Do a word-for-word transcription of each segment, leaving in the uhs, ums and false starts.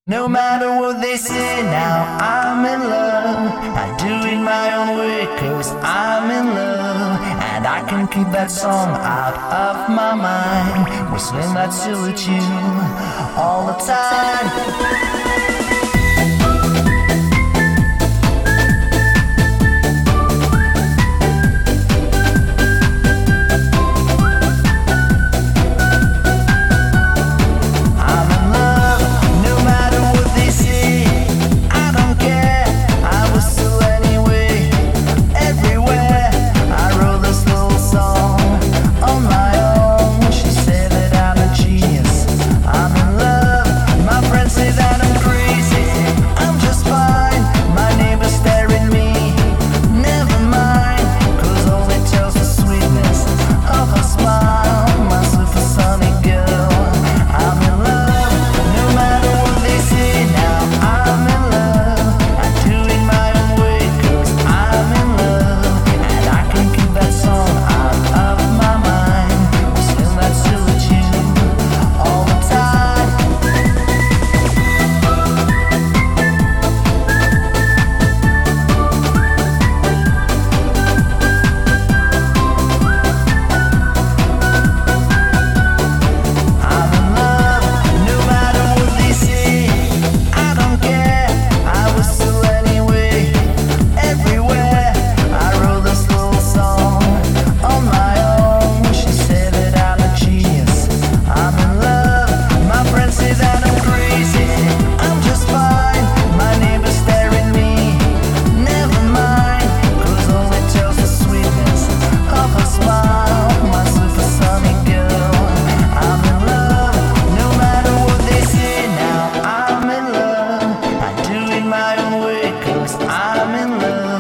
No matter what they say now, I'm in love. I do it my own way, cause I'm in love. And I can keep that song out of my mind, whistling that solitude all the time.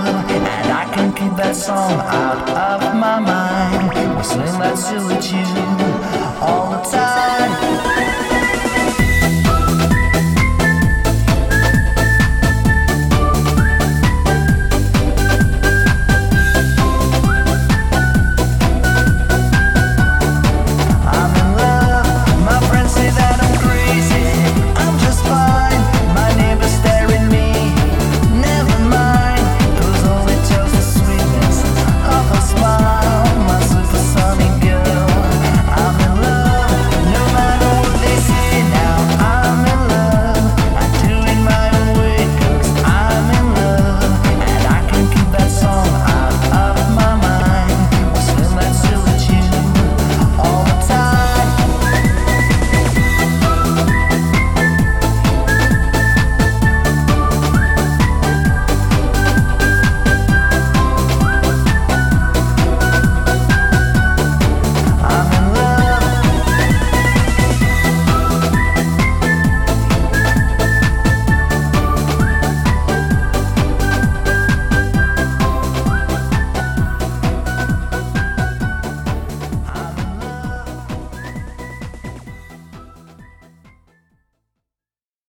That song out of my mind, whistling that solitude